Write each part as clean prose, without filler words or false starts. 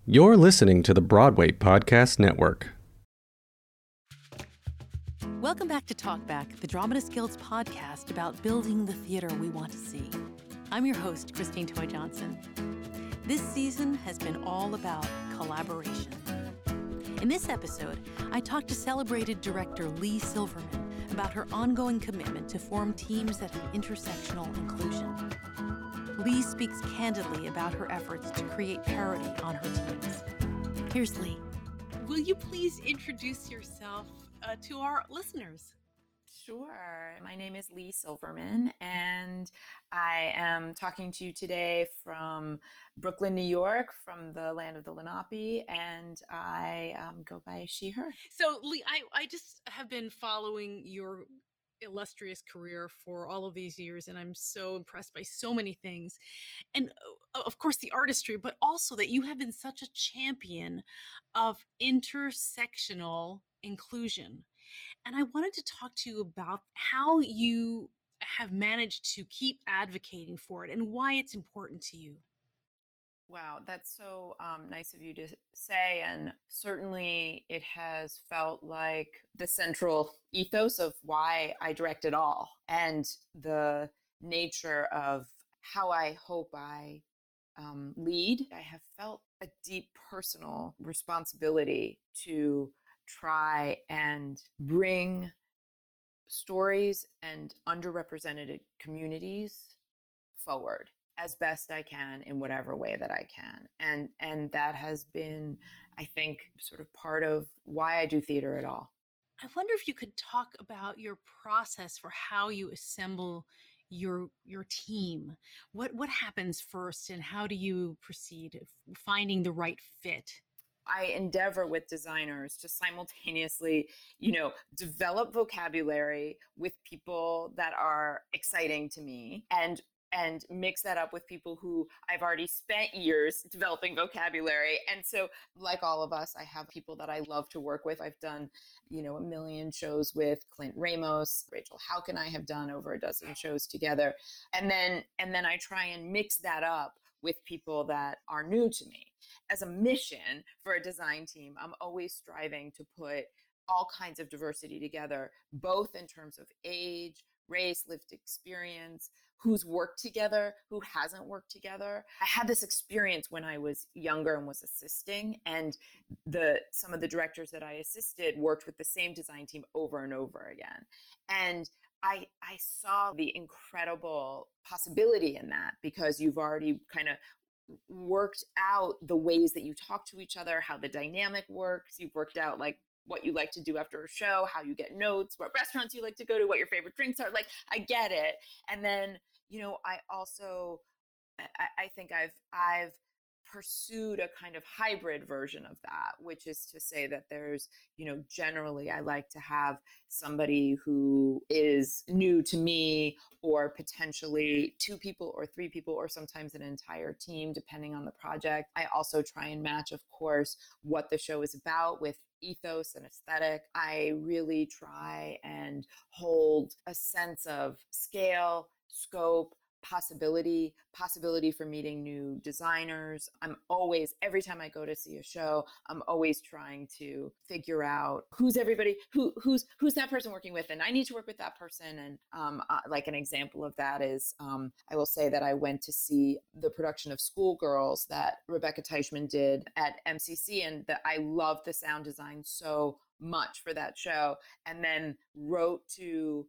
You're listening to the Broadway Podcast Network. Welcome back to Talkback, the Dramatist Guild's podcast about building the theater we want to see. I'm your host, Christine Toy Johnson. This season has been all about collaboration. In this episode, I talked to celebrated director Leigh Silverman about her ongoing commitment to form teams that have intersectional inclusion. Leigh speaks candidly about her efforts to create parity on her teams. Here's Leigh. Will you please introduce yourself to our listeners? Sure. My name is Leigh Silverman, and I am talking to you today from Brooklyn, New York, from the land of the Lenape, and I go by she, her. So, Leigh, I just have been following your illustrious career for all of these years, and I'm so impressed by so many things. And of course, the artistry, but also that you have been such a champion of intersectional inclusion. And I wanted to talk to you about how you have managed to keep advocating for it and why it's important to you. Wow, that's so nice of you to say. And certainly it has felt like the central ethos of why I direct it all and the nature of how I hope I lead. I have felt a deep personal responsibility to try and bring stories and underrepresented communities forward as best I can in whatever way that I can. And that has been, I think, sort of part of why I do theater at all. I wonder if you could talk about your process for how you assemble your team. What happens first and how do you proceed finding the right fit? I endeavor with designers to simultaneously, develop vocabulary with people that are exciting to me and mix that up with people who I've already spent years developing vocabulary. And so, like all of us, I have people that I love to work with. I've done, a million shows with Clint Ramos, Rachel Hauck and I have done over a dozen shows together. And then I try and mix that up with people that are new to me. As a mission for a design team, I'm always striving to put all kinds of diversity together, both in terms of age, race, lived experience, who's worked together, who hasn't worked together. I had this experience when I was younger and was assisting, and some of the directors that I assisted worked with the same design team over and over again. And I saw the incredible possibility in that because you've already kind of worked out the ways that you talk to each other, how the dynamic works. You've worked out like what you like to do after a show, how you get notes, what restaurants you like to go to, what your favorite drinks are. Like, I get it. And then, I also, I think I've pursued a kind of hybrid version of that, which is to say that there's, generally I like to have somebody who is new to me or potentially two people or three people or sometimes an entire team, depending on the project. I also try and match, of course, what the show is about with ethos and aesthetic. I really try and hold a sense of scale, scope, possibility for meeting new designers. I'm always, every time I go to see a show, I'm always trying to figure out who's everybody, who's that person working with, and I need to work with that person. And like an example of that is, I will say that I went to see the production of Schoolgirls that Rebecca Teichman did at MCC, and that I loved the sound design so much for that show, and then wrote to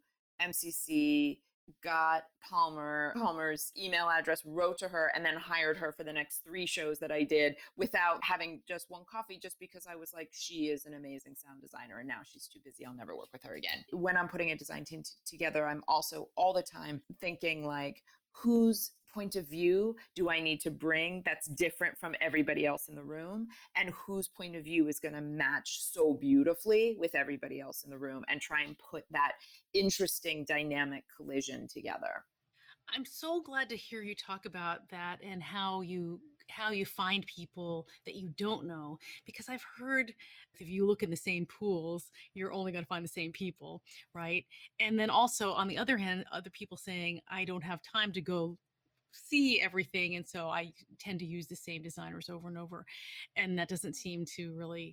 MCC, got Palmer's email address, wrote to her, and then hired her for the next 3 shows that I did without having just one coffee, just because I was like, she is an amazing sound designer, and now she's too busy. I'll never work with her again. When I'm putting a design team together, I'm also all the time thinking like, whose point of view do I need to bring that's different from everybody else in the room, and whose point of view is going to match so beautifully with everybody else in the room, and try and put that interesting dynamic collision together. I'm so glad to hear you talk about that and how you find people that you don't know, because I've heard if you look in the same pools, you're only going to find the same people, right? And then also on the other hand, other people saying, I don't have time to go see everything. And so I tend to use the same designers over and over. And that doesn't seem to really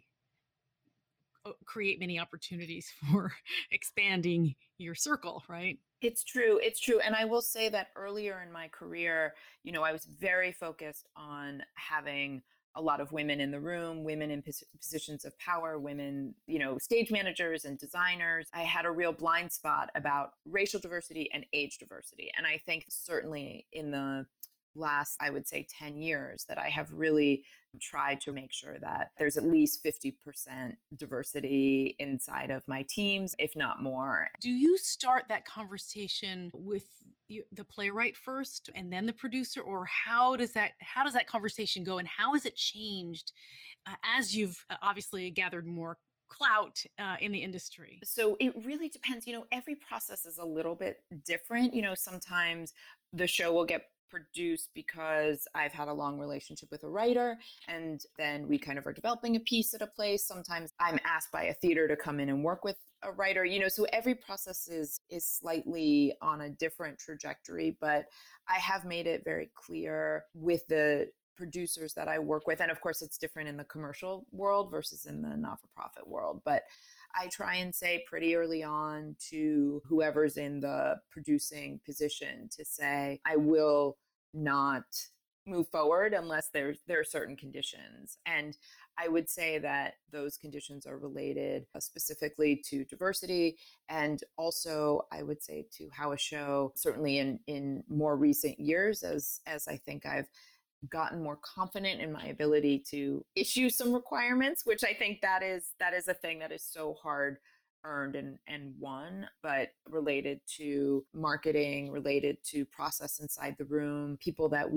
create many opportunities for expanding your circle, right? It's true. It's true. And I will say that earlier in my career, I was very focused on having a lot of women in the room, women in positions of power, women, stage managers and designers. I had a real blind spot about racial diversity and age diversity. And I think certainly in the last, I would say 10 years, that I have really tried to make sure that there's at least 50% diversity inside of my teams, if not more. Do you start that conversation with the playwright first and then the producer, or how does that conversation go, and how has it changed as you've obviously gathered more clout in the industry? So it really depends. Every process is a little bit different. Sometimes the show will get produced because I've had a long relationship with a writer, and then we kind of are developing a piece at a place. Sometimes I'm asked by a theater to come in and work with a writer, so every process is slightly on a different trajectory, but I have made it very clear with the producers that I work with. And of course, it's different in the commercial world versus in the not-for-profit world. But I try and say pretty early on to whoever's in the producing position to say, I will not move forward unless there are certain conditions. And I would say that those conditions are related specifically to diversity. And also, I would say to how a show, certainly in more recent years, as I think I've gotten more confident in my ability to issue some requirements, which I think that is a thing that is so hard earned and won, but related to marketing, related to process inside the room, people that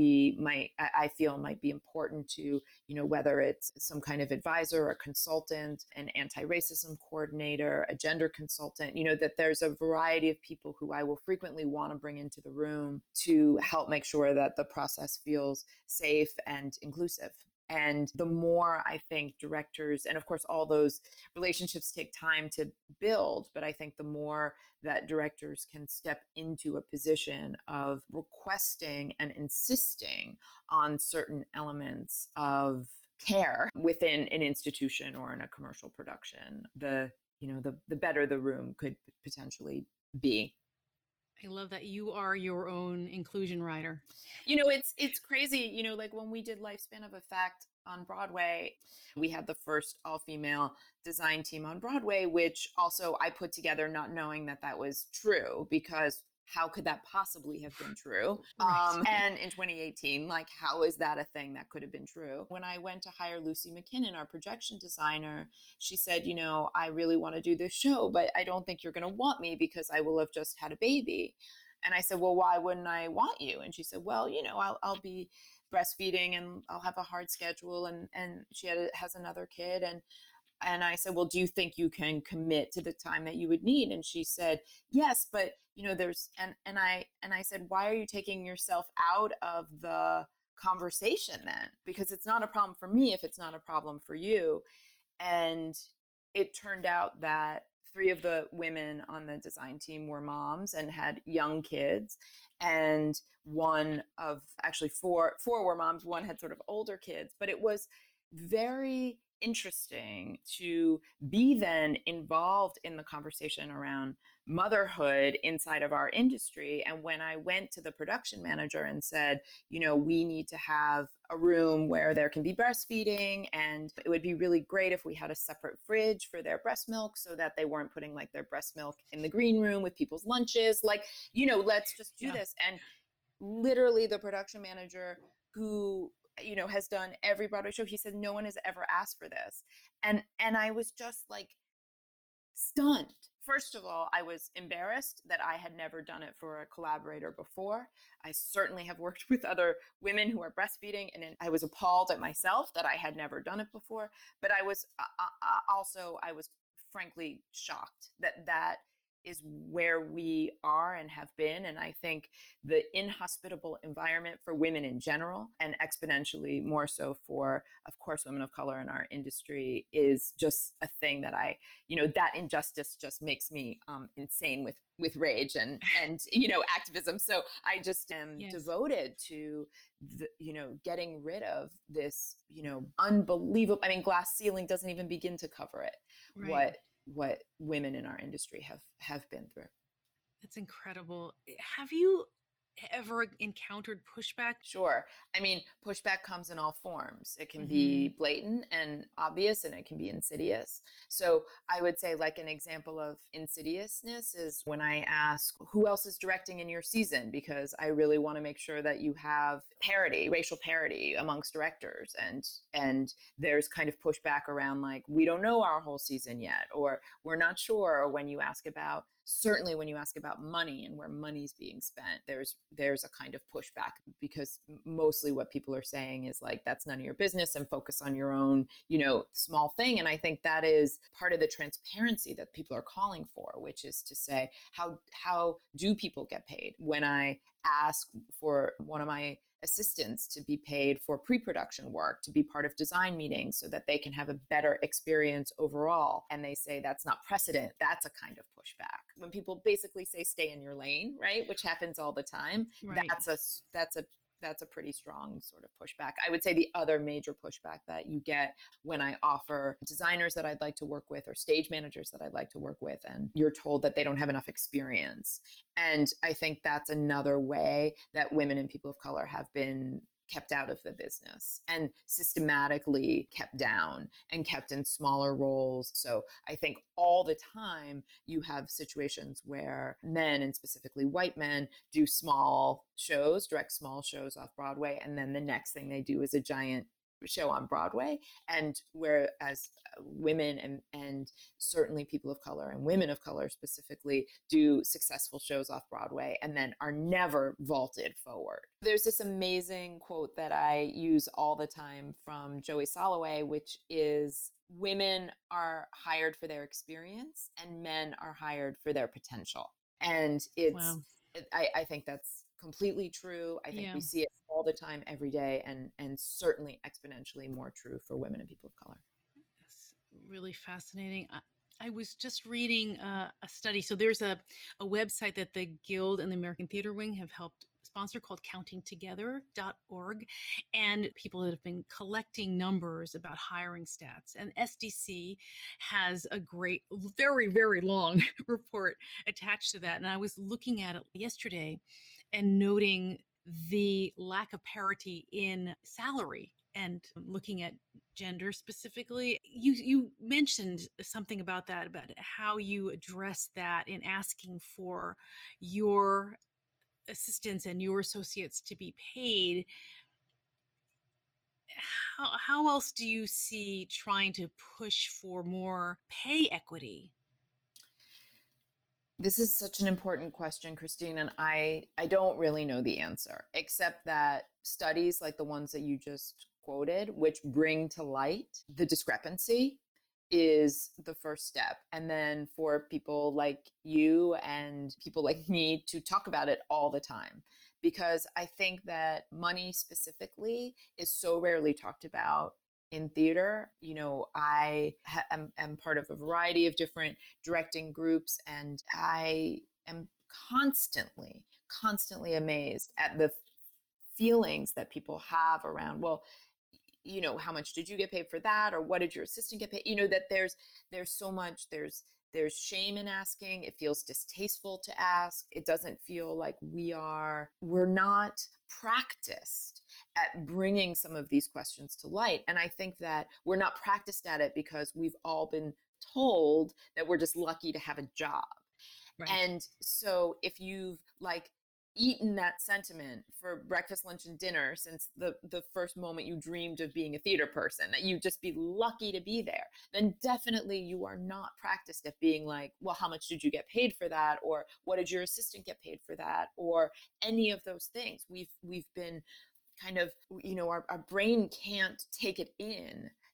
I feel might be important to, whether it's some kind of advisor, a consultant, an anti-racism coordinator, a gender consultant, that there's a variety of people who I will frequently want to bring into the room to help make sure that the process feels safe and inclusive. And the more I think directors, and of course, all those relationships take time to build, but I think the more that directors can step into a position of requesting and insisting on certain elements of care within an institution or in a commercial production, the better the room could potentially be. I love that you are your own inclusion writer. It's crazy. Like when we did Lifespan of Effect on Broadway, we had the first all-female design team on Broadway, which also I put together not knowing that was true, because how could that possibly have been true? Right. And in 2018, how is that a thing that could have been true? When I went to hire Lucy McKinnon, our projection designer, she said, I really want to do this show, but I don't think you're going to want me because I will have just had a baby. And I said, well, why wouldn't I want you? And she said, well, I'll be breastfeeding and I'll have a hard schedule. And she has another kid. And I said, well, do you think you can commit to the time that you would need? And she said, yes, but there's, and I said, why are you taking yourself out of the conversation then? Because it's not a problem for me if it's not a problem for you. And it turned out that 3 of the women on the design team were moms and had young kids. And 4 were moms. 1 had sort of older kids, but it was very interesting to be then involved in the conversation around motherhood inside of our industry. And when I went to the production manager and said, we need to have a room where there can be breastfeeding, and it would be really great if we had a separate fridge for their breast milk so that they weren't putting their breast milk in the green room with people's lunches, let's just do this. And literally the production manager, who has done every Broadway show, he said, no one has ever asked for this. And I was just stunned. First of all, I was embarrassed that I had never done it for a collaborator before. I certainly have worked with other women who are breastfeeding, and I was appalled at myself that I had never done it before. But I was frankly shocked that is where we are and have been. And I think the inhospitable environment for women in general, and exponentially more so for, of course, women of color in our industry, is just a thing that that injustice just makes me insane with rage and activism. So I just am devoted to getting rid of this unbelievable, I mean, glass ceiling doesn't even begin to cover it. Right. What women in our industry have been through. That's incredible. Have you ever encountered pushback? Sure. I mean, pushback comes in all forms. It can be blatant and obvious, and it can be insidious. So I would say, like, an example of insidiousness is when I ask, who else is directing in your season? Because I really want to make sure that you have parity, racial parity amongst directors. And there's kind of pushback around, like, we don't know our whole season yet, or we're not sure. Or when you ask about money and where money's being spent, there's a kind of pushback, because mostly what people are saying is, like, that's none of your business and focus on your own, small thing. And I think that is part of the transparency that people are calling for, which is to say, how do people get paid? When I ask for one of my assistants to be paid for pre-production work, to be part of design meetings so that they can have a better experience overall, and they say that's not precedent, that's a kind of pushback. When people basically say stay in your lane, right, which happens all the time, right, that's a pretty strong sort of pushback. I would say the other major pushback that you get when I offer designers that I'd like to work with or stage managers that I'd like to work with, and you're told that they don't have enough experience. And I think that's another way that women and people of color have been kept out of the business and systematically kept down and kept in smaller roles. So I think all the time you have situations where men, and specifically white men, do small shows, direct small shows off Broadway, and then the next thing they do is a giant show on Broadway. And whereas women and certainly people of color and women of color specifically do successful shows off Broadway and then are never vaulted forward. There's this amazing quote that I use all the time from Joey Soloway, which is, women are hired for their experience and men are hired for their potential. And I think that's completely true. I think we see it all the time, every day, and certainly exponentially more true for women and people of color. That's really fascinating. I was just reading a study. So there's a website that the Guild and the American Theater Wing have helped sponsor called countingtogether.org, and people that have been collecting numbers about hiring stats. And SDC has a great, very, very long report attached to that. And I was looking at it yesterday and noting the lack of parity in salary and looking at gender specifically. You mentioned something about that, about how you address that in asking for your assistants and your associates to be paid. How else do you see trying to push for more pay equity? This is such an important question, Christine, and I don't really know the answer, except that studies like the ones that you just quoted, which bring to light the discrepancy, is the first step. And then for people like you and people like me to talk about it all the time, because I think that money specifically is so rarely talked about in theater. I am part of a variety of different directing groups, and I am constantly amazed at the feelings that people have around, well, how much did you get paid for that? Or what did your assistant get paid? That there's so much, there's shame in asking. It feels distasteful to ask. It doesn't feel like we're not practiced at bringing some of these questions to light. And I think that we're not practiced at it because we've all been told that we're just lucky to have a job. Right. And so if you've eaten that sentiment for breakfast, lunch, and dinner since the first moment you dreamed of being a theater person, that you'd just be lucky to be there, then definitely you are not practiced at being like, well, how much did you get paid for that? Or what did your assistant get paid for that? Or any of those things. We've been kind of, our brain can't take it in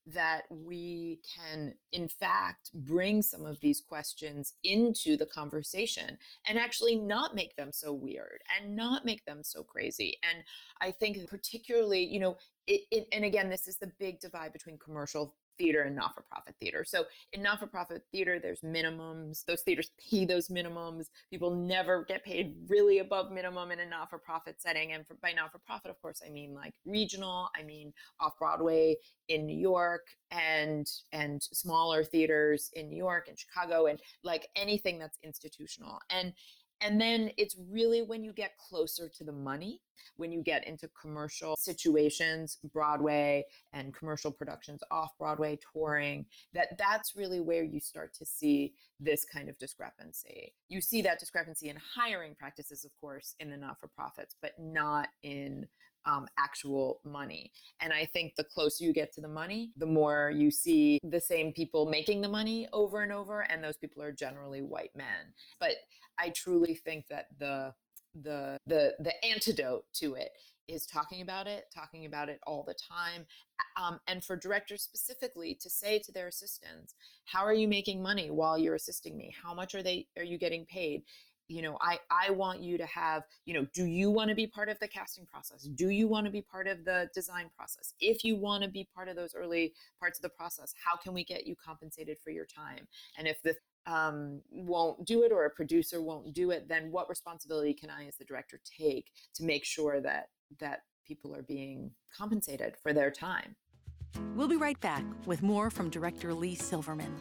that we can, in fact, bring some of these questions into the conversation and actually not make them so weird and not make them so crazy. And I think particularly, and again, this is the big divide between commercial theater and not-for-profit theater. So in not-for-profit theater, there's minimums. Those theaters pay those minimums. People never get paid really above minimum in a not-for-profit setting. And by not-for-profit, of course, I mean like regional, I mean off-Broadway in New York and smaller theaters in New York and Chicago and like anything that's institutional. And then it's really when you get closer to the money, when you get into commercial situations, Broadway and commercial productions off Broadway, touring, that's really where you start to see this kind of discrepancy. You see that discrepancy in hiring practices, of course, in the not-for-profits, but not in actual money. And I think the closer you get to the money, the more you see the same people making the money over and over, and those people are generally white men. But I truly think that the antidote to it is talking about it all the time. And for directors specifically to say to their assistants, how are you making money while you're assisting me? How much are you getting paid? I want you to have, do you want to be part of the casting process? Do you want to be part of the design process? If you want to be part of those early parts of the process, how can we get you compensated for your time? And if the won't do it or a producer won't do it, then what responsibility can I as the director take to make sure that people are being compensated for their time? We'll be right back with more from director Leigh Silverman.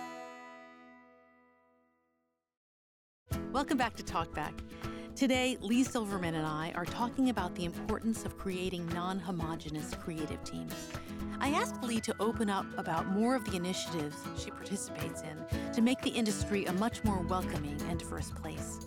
Welcome back to Talkback. Today, Leigh Silverman and I are talking about the importance of creating non-homogeneous creative teams. I asked Leigh to open up about more of the initiatives she participates in to make the industry a much more welcoming and diverse place.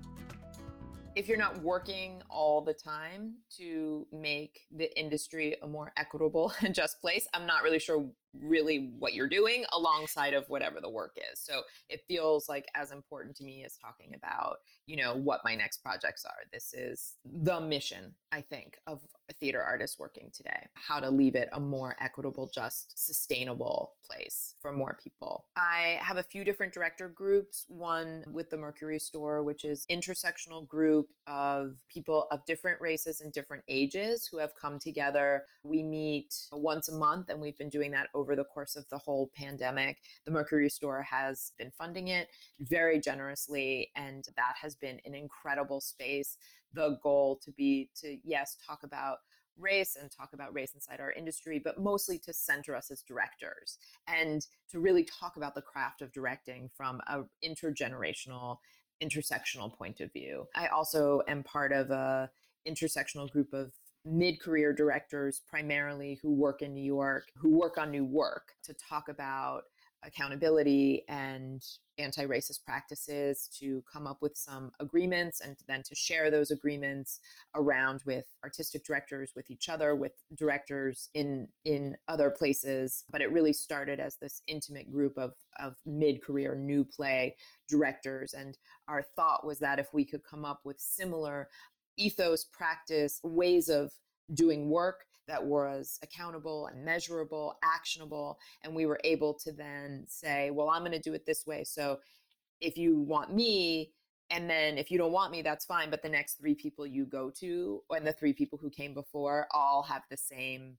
If you're not working all the time to make the industry a more equitable and just place, I'm not really sure really what you're doing alongside of whatever the work is. So it feels like as important to me as talking about, what my next projects are. This is the mission, I think, of a theater artist working today, how to leave it a more equitable, just sustainable place for more people. I have a few different director groups, one with the Mercury Store, which is intersectional group of people of different races and different ages who have come together. We meet once a month, and we've been doing that over the course of the whole pandemic. The Mercury Store has been funding it very generously, and that has been an incredible space. The goal to yes, talk about race and talk about race inside our industry, but mostly to center us as directors and to really talk about the craft of directing from an intergenerational, intersectional point of view. I also am part of a intersectional group of mid-career directors, primarily who work in New York, who work on new work to talk about accountability and anti-racist practices, to come up with some agreements and then to share those agreements around with artistic directors, with each other, with directors in other places. But it really started as this intimate group of mid-career new play directors. And our thought was that if we could come up with similar ethos, practice, ways of doing work that was accountable and measurable, actionable, and we were able to then say, well, I'm going to do it this way. So if you want me, and then if you don't want me, that's fine. But the next 3 people you go to, and the 3 people who came before, all have the same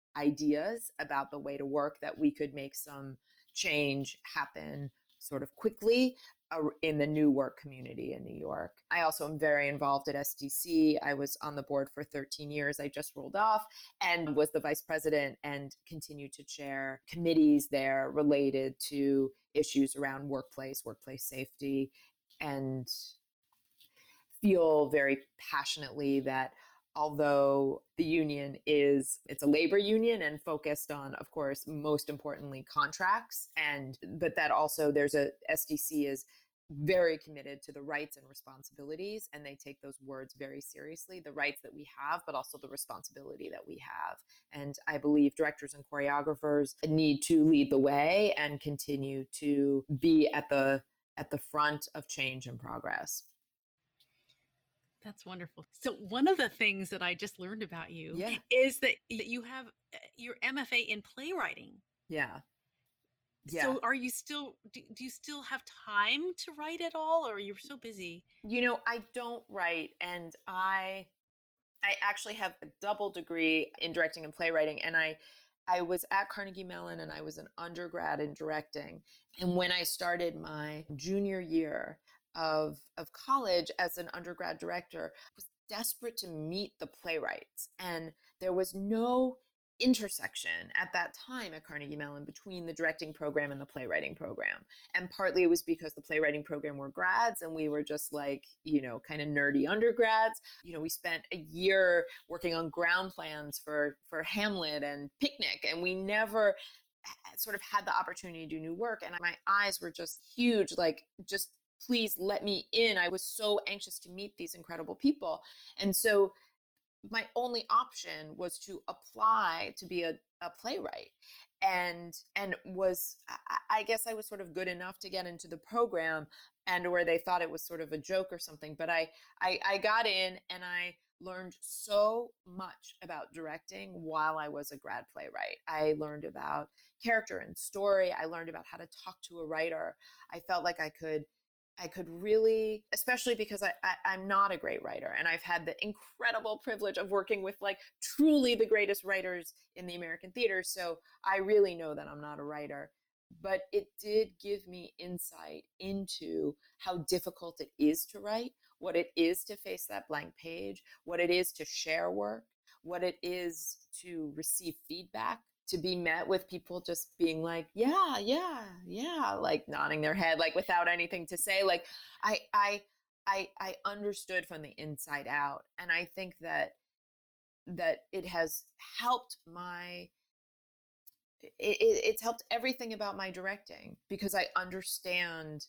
ideas about the way to work, that we could make some change happen sort of quickly in the new work community in New York. I also am very involved at SDC. I was on the board for 13 years. I just rolled off and was the vice president and continue to chair committees there related to issues around workplace safety, and feel very passionately that although the union it's a labor union and focused on, of course, most importantly, contracts, but that also SDC is very committed to the rights and responsibilities, and they take those words very seriously, the rights that we have, but also the responsibility that we have. And I believe directors and choreographers need to lead the way and continue to be at the front of change and progress. That's wonderful. So one of the things that I just learned about you Yeah. is that you have your MFA in playwriting. Yeah. Yeah. So are you still, do you still have time to write at all, or you're so busy? I don't write, and I actually have a double degree in directing and playwriting, and I was at Carnegie Mellon and I was an undergrad in directing. And when I started my junior year of college as an undergrad director, I was desperate to meet the playwrights. And there was no intersection at that time at Carnegie Mellon between the directing program and the playwriting program. And partly it was because the playwriting program were grads and we were just like, kind of nerdy undergrads. We spent a year working on ground plans for Hamlet and Picnic, and we never sort of had the opportunity to do new work. And my eyes were just huge, like, just please let me in. I was so anxious to meet these incredible people. And so my only option was to apply to be a playwright, and was, I guess I was sort of good enough to get into the program, and where they thought it was sort of a joke or something, but I got in, and I learned so much about directing while I was a grad playwright. I learned about character and story. I learned about how to talk to a writer. I felt like I could really, especially because I'm not a great writer, and I've had the incredible privilege of working with like truly the greatest writers in the American theater. So I really know that I'm not a writer, but it did give me insight into how difficult it is to write, what it is to face that blank page, what it is to share work, what it is to receive feedback, to be met with people just being like, yeah, like nodding their head, like without anything to say. Like I understood from the inside out. And I think that it has helped it's helped everything about my directing, because I understand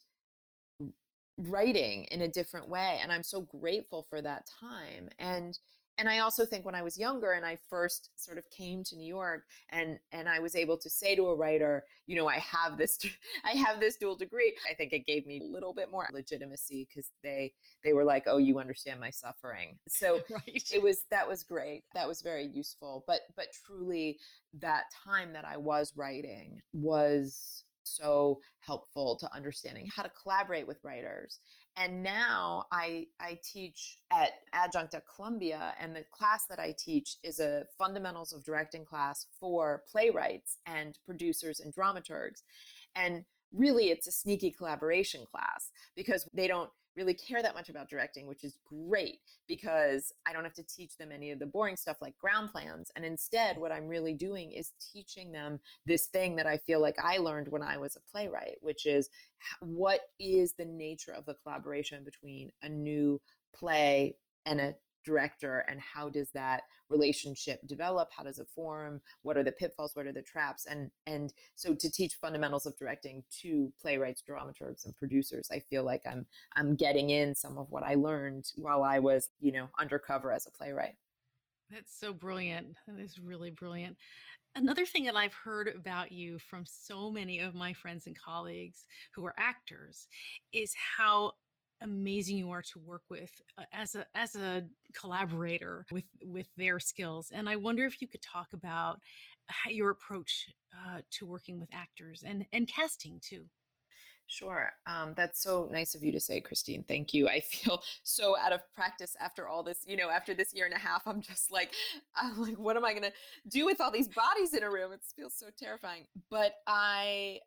writing in a different way. And I'm so grateful for that time. And I also think when I was younger and I first sort of came to New York, and I was able to say to a writer, I have this dual degree, I think it gave me a little bit more legitimacy, because they were like, oh, you understand my suffering. So Right. that was great. That was very useful. But truly, that time that I was writing was so helpful to understanding how to collaborate with writers. And now I teach at adjunct at Columbia, and the class that I teach is a fundamentals of directing class for playwrights and producers and dramaturgs. And really, it's a sneaky collaboration class, because they don't really care that much about directing, which is great, because I don't have to teach them any of the boring stuff like ground plans. And instead, what I'm really doing is teaching them this thing that I feel like I learned when I was a playwright, which is what is the nature of the collaboration between a new play and a director, and how does that relationship develop? How does it form? What are the pitfalls? What are the traps? And so to teach fundamentals of directing to playwrights, dramaturgs, and producers, I feel like I'm getting in some of what I learned while I was, undercover as a playwright. That's so brilliant. That is really brilliant. Another thing that I've heard about you from so many of my friends and colleagues who are actors is how amazing you are to work with as a collaborator with their skills. And I wonder if you could talk about your approach to working with actors and casting too. Sure. That's so nice of you to say, Christine. Thank you. I feel so out of practice after all this, after this year and a half. I'm like, what am I going to do with all these bodies in a room? It feels so terrifying. But I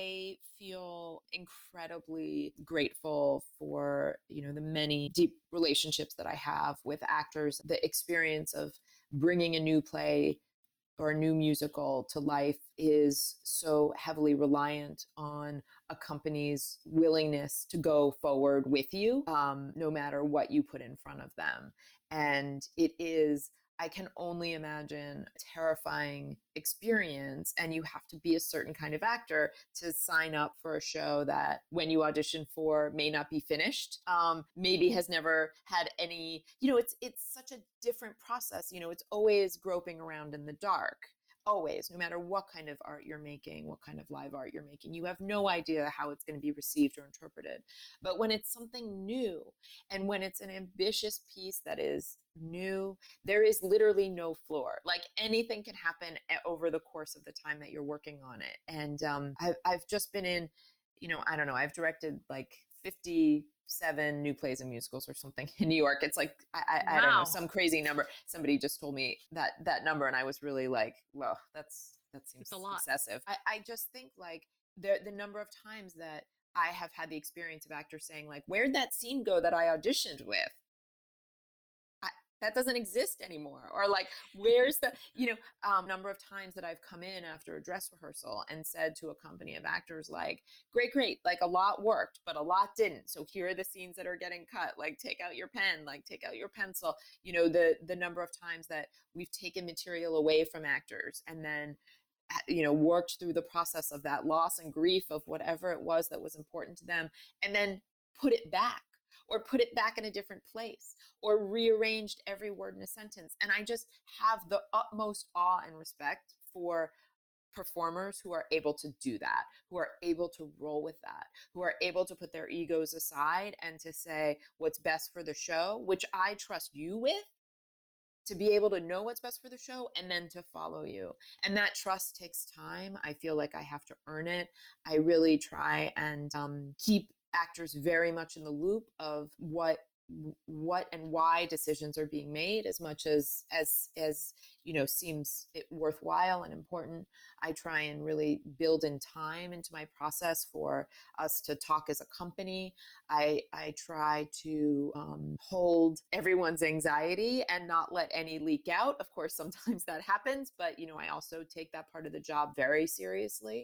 feel incredibly grateful for, the many deep relationships that I have with actors, the experience of bringing a new play or a new musical to life is so heavily reliant on a company's willingness to go forward with you, no matter what you put in front of them. And it is, I can only imagine, a terrifying experience. And you have to be a certain kind of actor to sign up for a show that when you audition for may not be finished, maybe has never had any, it's such a different process. It's always groping around in the dark, always, no matter what kind of art you're making, what kind of live art you're making, you have no idea how it's going to be received or interpreted. But when it's something new, and when it's an ambitious piece that is new, there is literally no floor. Like anything can happen over the course of the time that you're working on it. And I've just been in, I don't know, I've directed like 57 new plays and musicals or something in New York. It's like, I don't know, Wow. some crazy number. Somebody just told me that number, and I was really like, well, that seems It's a lot. excessive. I just think like the number of times that I have had the experience of actors saying like, where'd that scene go that I auditioned with? That doesn't exist anymore. Or like, where's the, number of times that I've come in after a dress rehearsal and said to a company of actors, like, great, like a lot worked, but a lot didn't. So here are the scenes that are getting cut. Like, take out your pen, like take out your pencil. The number of times that we've taken material away from actors and then worked through the process of that loss and grief of whatever it was that was important to them, and then put it back, or put it back in a different place, or rearranged every word in a sentence. And I just have the utmost awe and respect for performers who are able to do that, who are able to roll with that, who are able to put their egos aside and to say what's best for the show, which I trust you with, to be able to know what's best for the show and then to follow you. And that trust takes time. I feel like I have to earn it. I really try and keep actors very much in the loop of what and why decisions are being made, as much as seems it worthwhile and important. I try and really build in time into my process for us to talk as a company. I try to hold everyone's anxiety and not let any leak out. Of course, sometimes that happens, but I also take that part of the job very seriously.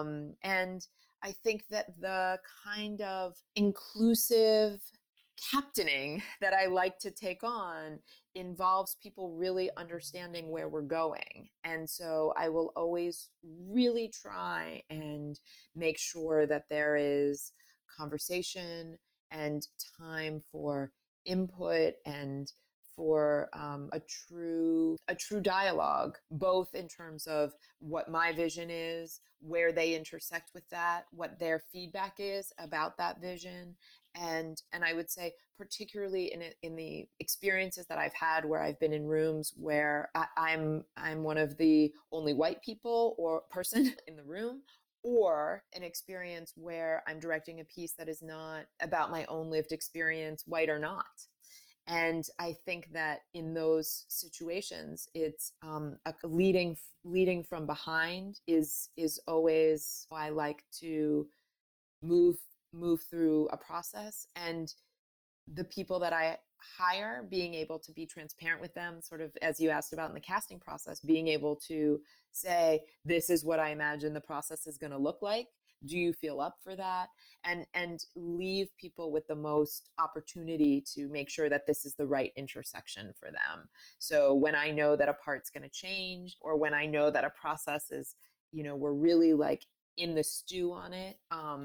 And I think that the kind of inclusive captaining that I like to take on involves people really understanding where we're going. And so I will always really try and make sure that there is conversation and time for input and for a true dialogue, both in terms of what my vision is, where they intersect with that, what their feedback is about that vision. And I would say, particularly in the experiences that I've had where I've been in rooms where I'm one of the only white people or person in the room, or an experience where I'm directing a piece that is not about my own lived experience, white or not. And I think that in those situations, it's leading from behind is always why I like to move through a process. And the people that I hire, being able to be transparent with them, sort of as you asked about in the casting process, being able to say, this is what I imagine the process is going to look like. Do you feel up for that? And leave people with the most opportunity to make sure that this is the right intersection for them. So when I know that a part's going to change, or when I know that a process is, we're really like in the stew on it,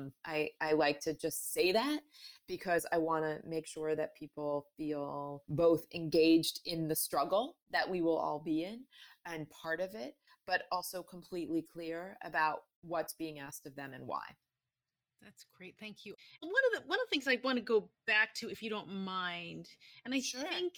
I like to just say that, because I want to make sure that people feel both engaged in the struggle that we will all be in and part of it, but also completely clear about what's being asked of them and why. That's great. Thank you. One of the things I want to go back to, if you don't mind, and I Sure. think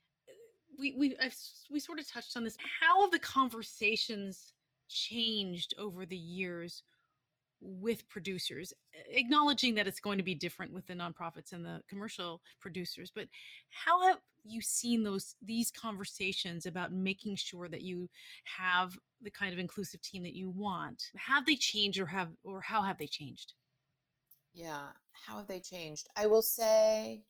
we sort of touched on this. How have the conversations changed over the years with producers, acknowledging that it's going to be different with the nonprofits and the commercial producers, but how have you seen these conversations about making sure that you have the kind of inclusive team that you want? Have they changed, or how have they changed? Yeah. How have they changed? I will say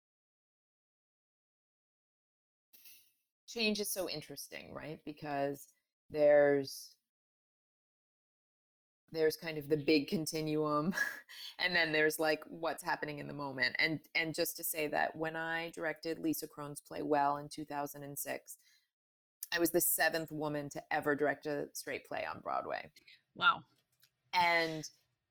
change is so interesting, right? Because there's kind of the big continuum and then there's like what's happening in the moment. And just to say that when I directed Lisa Kron's play Well in 2006, I was the 7th woman to ever direct a straight play on Broadway. Wow. And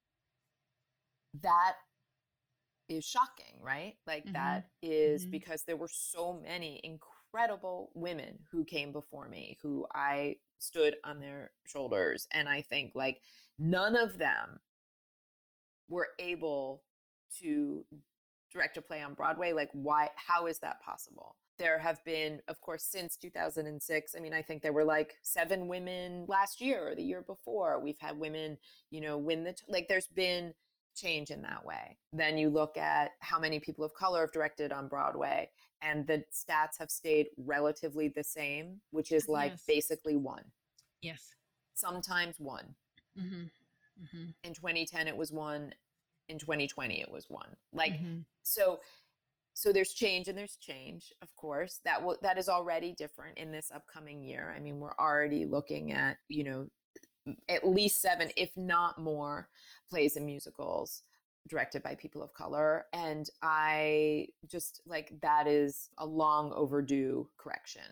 that is shocking, right? Like that is because there were so many incredible women who came before me, who I stood on their shoulders. And I think like none of them were able to direct a play on Broadway. Like, why, how is that possible? There have been, of course, since 2006, I mean, I think there were like 7 women last year or the year before. We've had women, win like there's been change in that way. Then you look at how many people of color have directed on Broadway, and the stats have stayed relatively the same, which is like basically 1. Yes. Sometimes 1. Mm-hmm. Mm-hmm. In 2010, it was 1. In 2020, it was 1. Like, so there's change, and there's change, of course, that is already different in this upcoming year. I mean, we're already looking at, at least 7, if not more, plays and musicals directed by people of color. And I just like, that is a long overdue correction.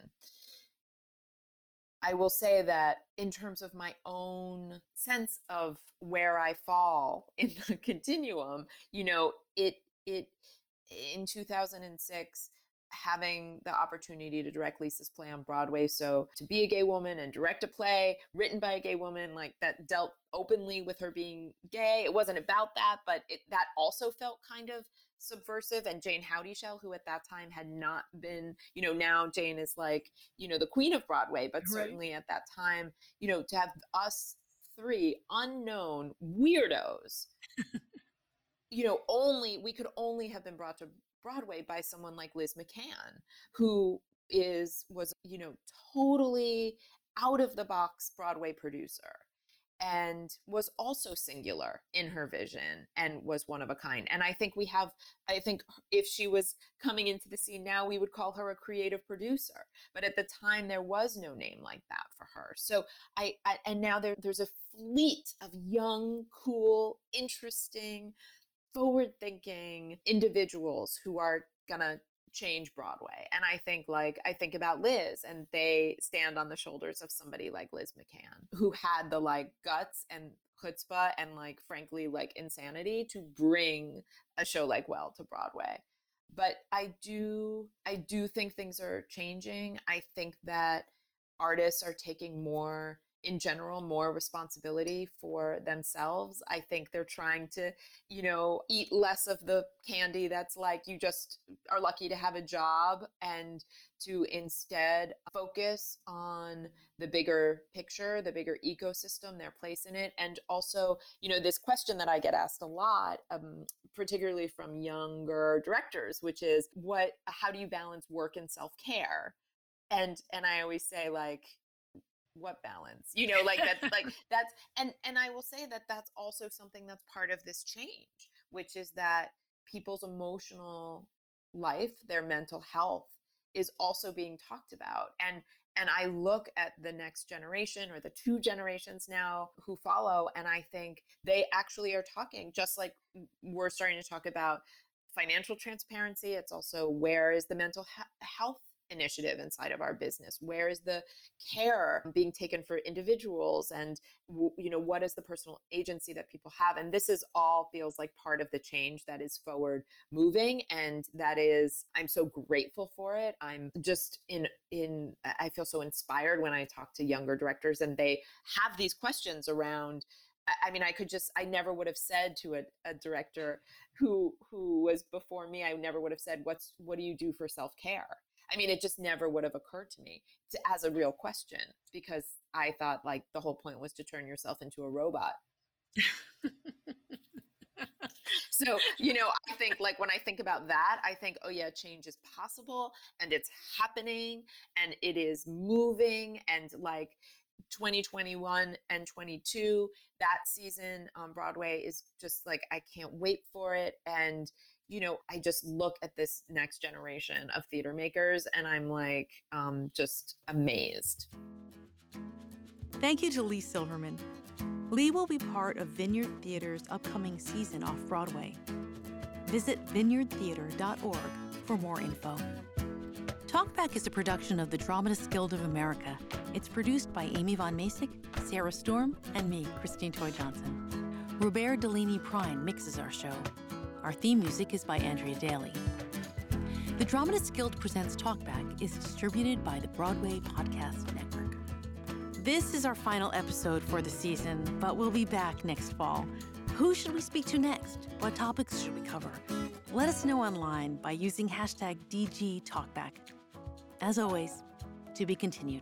I will say that in terms of my own sense of where I fall in the continuum, it in 2006, having the opportunity to direct Lisa's play on Broadway. So to be a gay woman and direct a play written by a gay woman, like that dealt openly with her being gay. It wasn't about that, but that also felt kind of subversive. And Jane Howdyshell, who at that time had not been, now Jane is like, the queen of Broadway, but certainly at that time, to have us 3 unknown weirdos, we could only have been brought to Broadway by someone like Liz McCann, who was totally out of the box Broadway producer, and was also singular in her vision and was one of a kind. And I think if she was coming into the scene now, we would call her a creative producer. But at the time, there was no name like that for her. So and now there's a fleet of young, cool, interesting, forward-thinking individuals who are gonna change Broadway. And I think about Liz, and they stand on the shoulders of somebody like Liz McCann, who had the like guts and chutzpah and like frankly like insanity to bring a show like Well to Broadway. But I do think things are changing. I think that artists are taking more responsibility for themselves. I think they're trying to, eat less of the candy that's like you just are lucky to have a job, and to instead focus on the bigger picture, the bigger ecosystem, their place in it. And also, this question that I get asked a lot, particularly from younger directors, which is how do you balance work and self-care? And I always say, like, what balance, that's and I will say that that's also something that's part of this change, which is that people's emotional life, their mental health, is also being talked about. And I look at the next generation, or the 2 generations now who follow, and I think they actually are talking, just like we're starting to talk about financial transparency. It's also, where is the mental health initiative inside of our business? Where is the care being taken for individuals? And, what is the personal agency that people have? And this is all feels like part of the change that is forward moving. And that is, I'm so grateful for it. I'm just I feel so inspired when I talk to younger directors and they have these questions around. I mean, I never would have said to a director who was before me, I never would have said, what do you do for self-care? I mean, it just never would have occurred to me as a real question, because I thought like the whole point was to turn yourself into a robot. So, I think like when I think about that, I think, oh yeah, change is possible, and it's happening, and it is moving, and like 2021 and 22, that season on Broadway is just like, I can't wait for it. And I just look at this next generation of theater makers, and I'm like, just amazed. Thank you to Lee Silverman. Lee will be part of Vineyard Theater's upcoming season off Broadway. Visit vineyardtheater.org for more info. Talkback is a production of the Dramatists Guild of America. It's produced by Amy Von Masick, Sarah Storm, and me, Christine Toy Johnson. Robert Delaney Prine mixes our show. Our theme music is by Andrea Daly. The Dramatists Guild Presents Talkback is distributed by the Broadway Podcast Network. This is our final episode for the season, but we'll be back next fall. Who should we speak to next? What topics should we cover? Let us know online by using hashtag DGTalkback. As always, to be continued.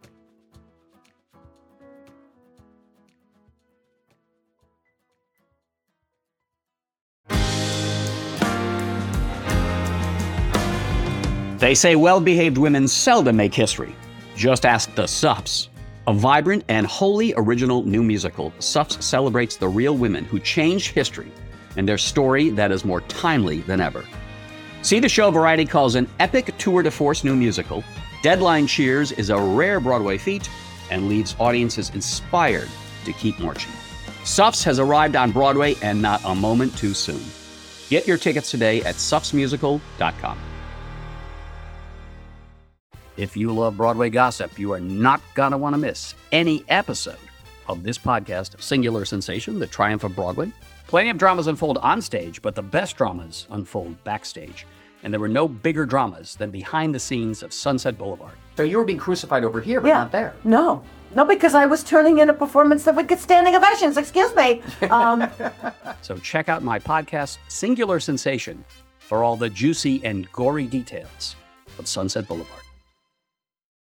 They say well-behaved women seldom make history. Just ask the Suffs. A vibrant and wholly original new musical, Suffs celebrates the real women who changed history and their story that is more timely than ever. See the show Variety calls an epic tour de force new musical. Deadline cheers is a rare Broadway feat and leaves audiences inspired to keep marching. Suffs has arrived on Broadway and not a moment too soon. Get your tickets today at suffsmusical.com. If you love Broadway gossip, you are not going to want to miss any episode of this podcast, Singular Sensation, The Triumph of Broadway. Plenty of dramas unfold on stage, but the best dramas unfold backstage. And there were no bigger dramas than behind the scenes of Sunset Boulevard. So you were being crucified over here, but not there. No, because I was turning in a performance that would get standing ovations. Excuse me. So check out my podcast, Singular Sensation, for all the juicy and gory details of Sunset Boulevard.